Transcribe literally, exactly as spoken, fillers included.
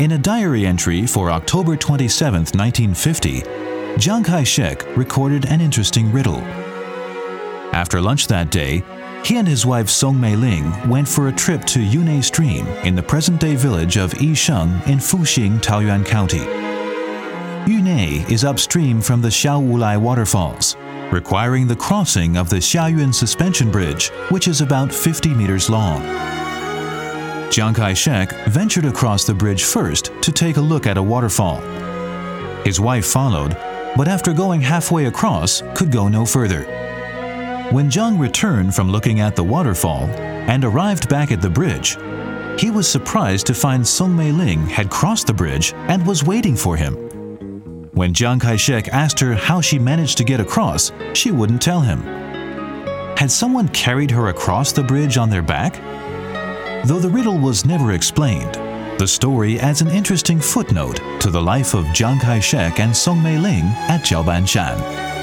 In a diary entry for October twenty-seventh, nineteen fifty, Chiang Kai-shek recorded an interesting riddle. After lunch that day, he and his wife Song Mei-ling went for a trip to Yunai Stream in the present-day village of Yisheng in Fuxing, Taoyuan County. Yunai is upstream from the Xiaowulai waterfalls, requiring the crossing of the Xiayuan suspension bridge, which is about fifty meters long. Chiang Kai-shek ventured across the bridge first to take a look at a waterfall. His wife followed, but after going halfway across, could go no further. When Chiang returned from looking at the waterfall and arrived back at the bridge, he was surprised to find Song Mei-ling had crossed the bridge and was waiting for him. When Chiang Kai-shek asked her how she managed to get across, she wouldn't tell him. Had someone carried her across the bridge on their back? Though the riddle was never explained, the story adds an interesting footnote to the life of Chiang Kai-shek and Song Mei-ling at Jiaobanshan.